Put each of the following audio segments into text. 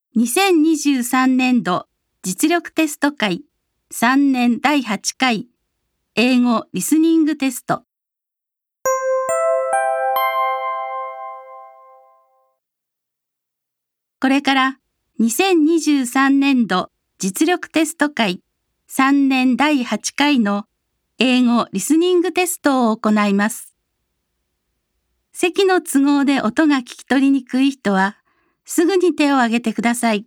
2023年度実力テスト会3年第8回英語リスニングテスト。これから2023年度実力テスト会3年第8回の英語リスニングテストを行います。席の都合で音が聞き取りにくい人はすぐに手を挙げてください。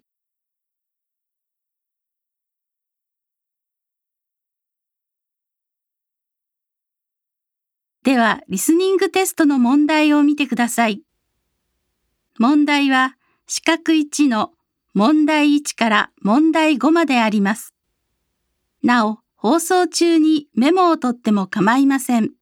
では、リスニングテストの問題を見てください。問題は、四角1の問題1から問題5まであります。なお、放送中にメモを取っても構いません。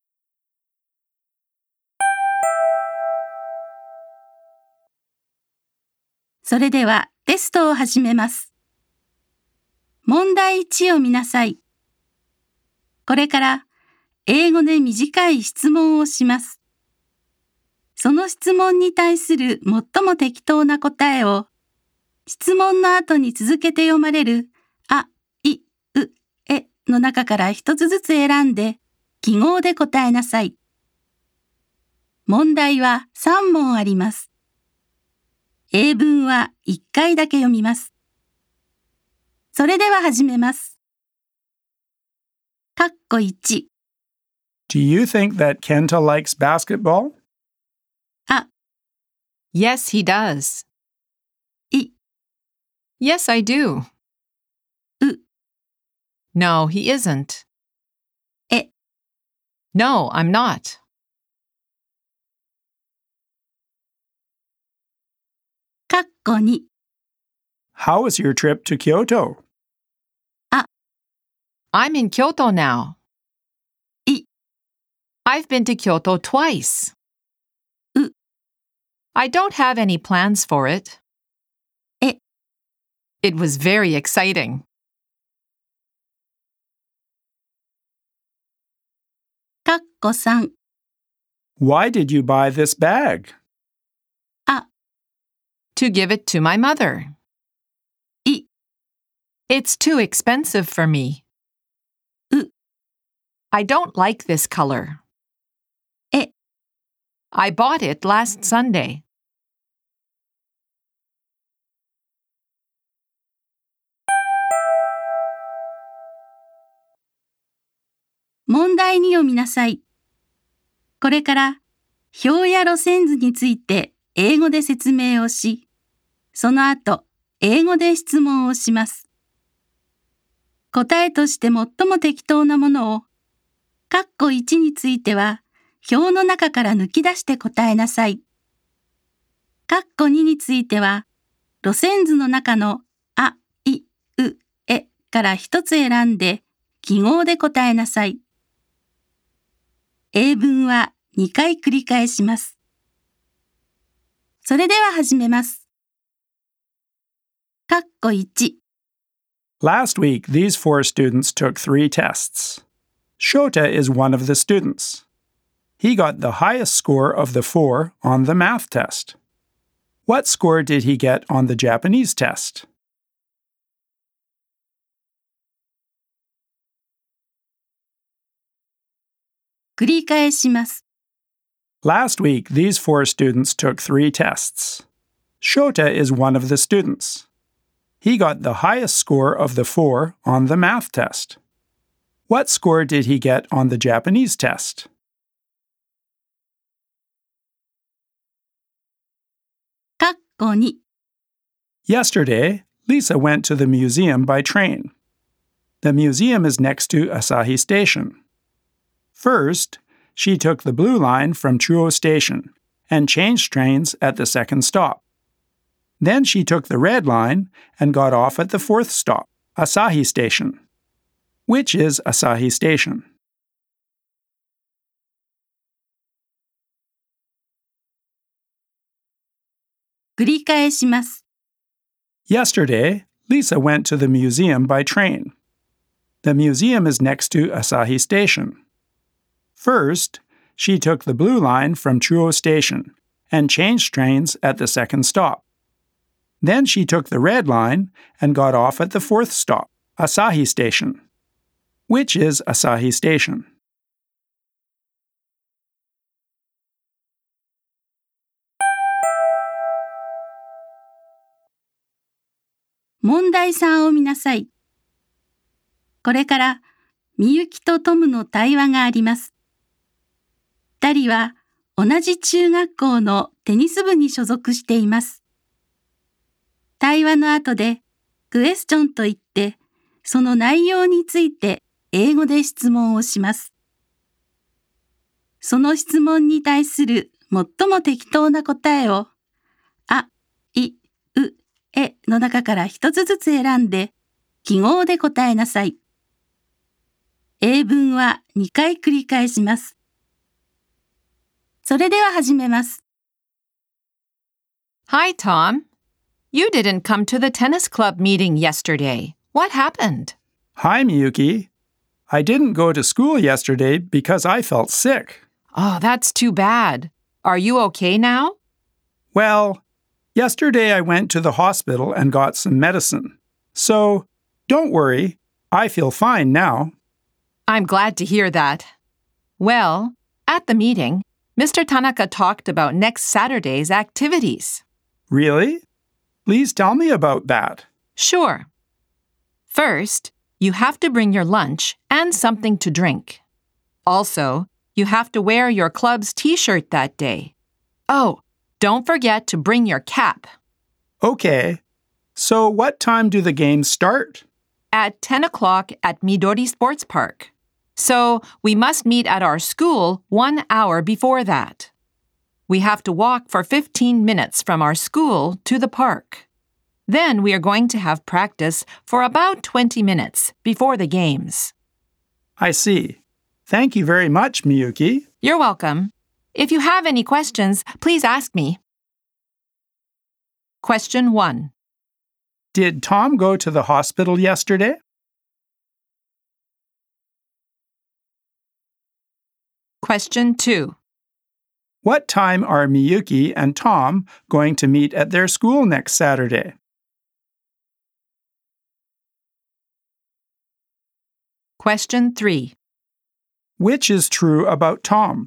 それでは、テストを始めます。問題1を見なさい。これから、英語で短い質問をします。その質問に対する最も適当な答えを、質問の後に続けて読まれるあ、い、う、えの中から一つずつ選んで、記号で答えなさい。問題は3問あります。英文は1回だけ読みます。それでは始めます。1。 Do you think that Kenta likes basketball? あ、 Yes, he does. い、 Yes, I do. う、 No, he isn't. え、 No, I'm not. 2。 How was your trip to Kyoto? I'm in Kyoto now. い、 I've been to Kyoto twice. う、 I don't have any plans for it. え、 It was very exciting. 3。 Why did you buy this bag? あ、 To give it to my mother. い、 It's too expensive for me. う、 I don't like this color. え、 I bought it last Sunday. 問題2を見なさい。これから表や路線図について英語で説明をし、その後英語で質問をします。答えとして最も適当なものを、括弧1については表の中から抜き出して答えなさい。括弧2については路線図の中のあ、い、う、えから一つ選んで記号で答えなさい。英文は2回繰り返します。それでは始めます。括弧1。 Last week, these 4 students took 3 tests. Shota is one of the students. He got the highest score of the 4 on the math test. What score did he get on the Japanese test? 繰り返します。 Last week, these 4 students took 3 tests. Shota is one of the students. He got the highest score of the 4 on the math test. What score did he get on the Japanese test? 括弧2。 Yesterday, Lisa went to the museum by train. The museum is next to Asahi Station. First, she took the blue line from Chuo Station and changed trains at the second stop. Then she took the red line and got off at the 4th stop, Asahi Station. Which is Asahi Station? 繰り返します。 Yesterday, Lisa went to the museum by train. The museum is next to Asahi Station. First, she took the blue line from Chuo Station and changed trains at the second stop. Then she took the red line and got off at the fourth stop, Asahi Station. Which is Asahi Station? 問題3を見なさい。これからみゆきとトムの対話があります。2人は同じ中学校のテニス部に所属しています。対話の後でクエスチョンと言って、その内容について英語で質問をします。その質問に対する最も適当な答えを、あ、い、う、えの中から一つずつ選んで、記号で答えなさい。英文は2回繰り返します。それでは始めます。 Hi, Tom. You didn't come to the tennis club meeting yesterday. What happened? Hi, Miyuki. I didn't go to school yesterday because I felt sick. Oh, that's too bad. Are you okay now? Well, yesterday I went to the hospital and got some medicine. So, don't worry, I feel fine now. I'm glad to hear that. Well, at the meeting, Mr. Tanaka talked about next Saturday's activities. Really? Please tell me about that. Sure. First, you have to bring your lunch and something to drink. Also, you have to wear your club's t-shirt that day. Oh, don't forget to bring your cap. Okay. So what time do the games start? At 10 o'clock at Midori Sports Park. So we must meet at our school 1 hour before that. We have to walk for 15 minutes from our school to the park. Then we are going to have practice for about 20 minutes before the games. I see. Thank you very much, Miyuki. You're welcome. If you have any questions, please ask me. Question 1. Did Tom go to the hospital yesterday? Question 2. What time are Miyuki and Tom going to meet at their school next Saturday? Question 3. Which is true about Tom?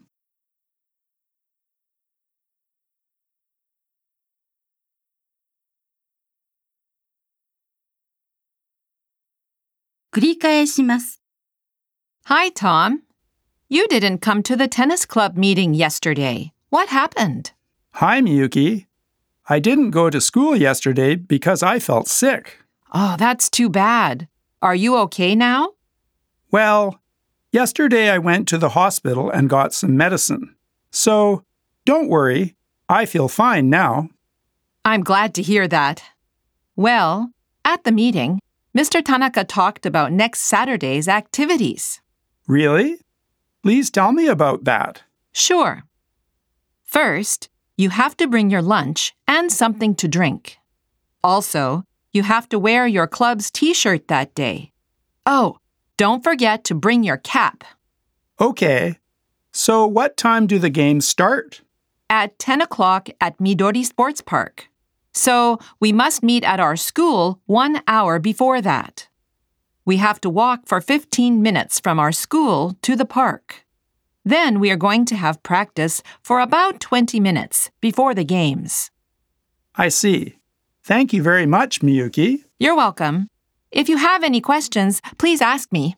繰り返します。 Hi, Tom. You didn't come to the tennis club meeting yesterday. What happened? Hi, Miyuki. I didn't go to school yesterday because I felt sick. Oh, that's too bad. Are you okay now? Well, yesterday I went to the hospital and got some medicine. So, don't worry, I feel fine now. I'm glad to hear that. Well, at the meeting, Mr. Tanaka talked about next Saturday's activities. Really? Please tell me about that. Sure. First, you have to bring your lunch and something to drink. Also, you have to wear your club's t-shirt that day. Oh, don't forget to bring your cap. Okay. So what time do the games start? At 10 o'clock at Midori Sports Park. So we must meet at our school 1 hour before that. We have to walk for 15 minutes from our school to the park. Then we are going to have practice for about 20 minutes before the games. I see. Thank you very much, Miyuki. You're welcome. If you have any questions, please ask me.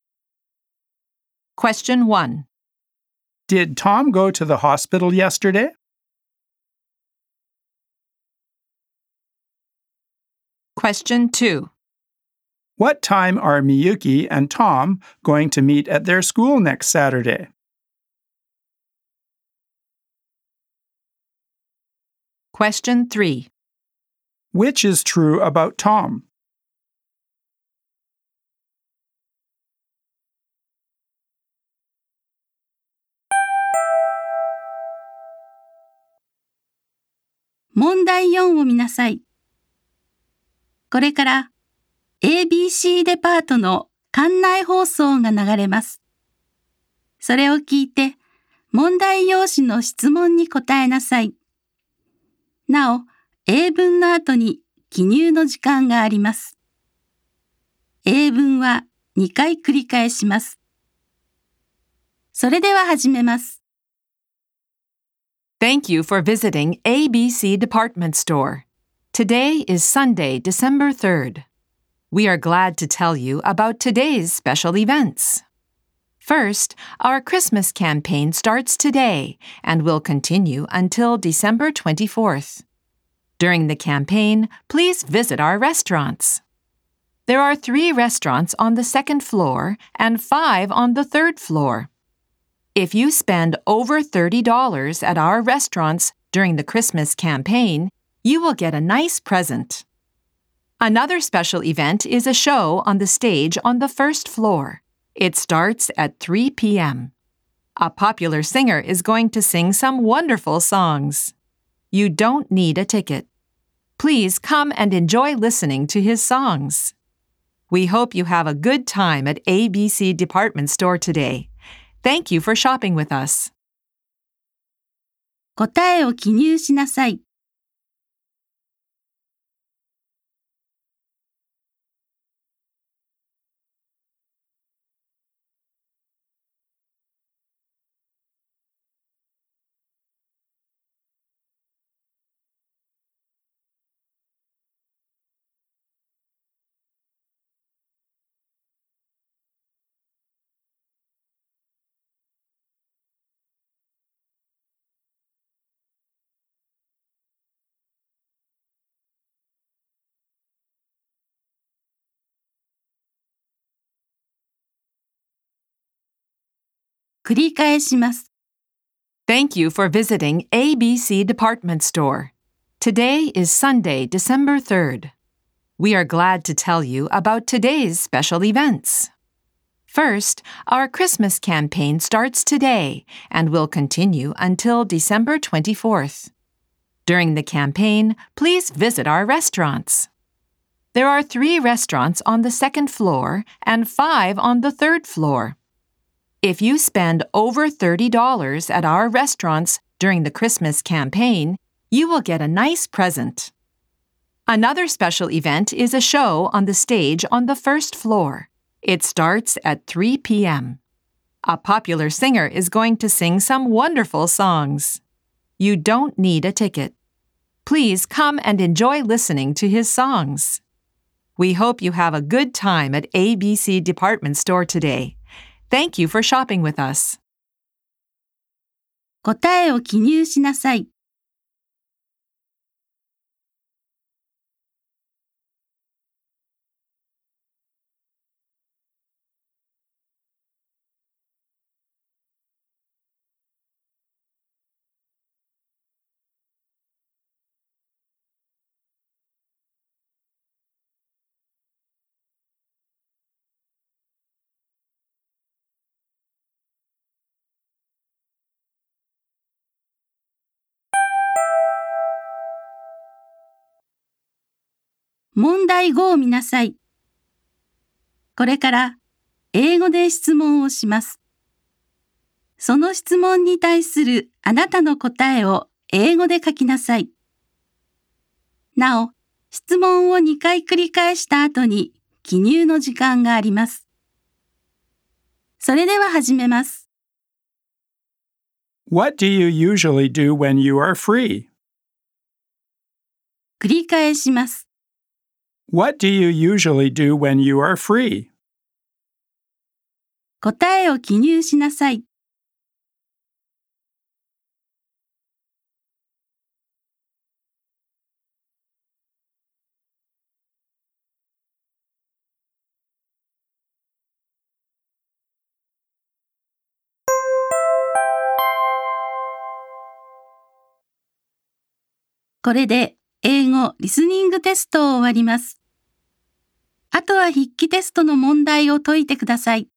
Question 1. Did Tom go to the hospital yesterday? Question 2. What time are Miyuki and Tom going to meet at their school next Saturday? Question 3. Which is true about Tom? 問題4を見なさい。これから ABC デパートの館内放送が流れます。それを聞いて問題用紙の質問に答えなさい。なお、 英文の後に記入の時間があります。英文は2回繰り返します。それでは始めます。 Thank you for visiting ABC Department Store. Today is Sunday, December 3rd. We are glad to tell you about today's special events. First, our Christmas campaign starts today and will continue until December 24th. During the campaign, please visit our restaurants. There are 3 restaurants on the second floor and 5 on the third floor. If you spend over $30 at our restaurants during the Christmas campaign, you will get a nice present. Another special event is a show on the stage on the first floor. It starts at 3 p.m. A popular singer is going to sing some wonderful songs. You don't need a ticket. Please come and enjoy listening to his songs. We hope you have a good time at ABC Department Store today. Thank you for shopping with us. 答えを記入しなさい。繰り返します。 Thank you for visiting ABC Department Store. Today is Sunday, December 3rd. We are glad to tell you about today's special events. First, our Christmas campaign starts today and will continue until December 24th. During the campaign, please visit our restaurants. There are 3 restaurants on the second floor and 5 on the third floor. If you spend over $30 at our restaurants during the Christmas campaign, you will get a nice present. Another special event is a show on the stage on the first floor. It starts at 3 p.m. A popular singer is going to sing some wonderful songs. You don't need a ticket. Please come and enjoy listening to his songs. We hope you have a good time at ABC Department Store today. Thank you for shopping with us. 答えを記入しなさい。問題5を見なさい。これから英語で質問をします。その質問に対するあなたの答えを英語で書きなさい。なお、質問を2回繰り返した後に記入の時間があります。それでは始めます。 What do you usually do when you are free? 繰り返します。 What do you usually do when you are free? 答えを記入しなさい。これで英語リスニングテストを終わります。あとは筆記テストの問題を解いてください。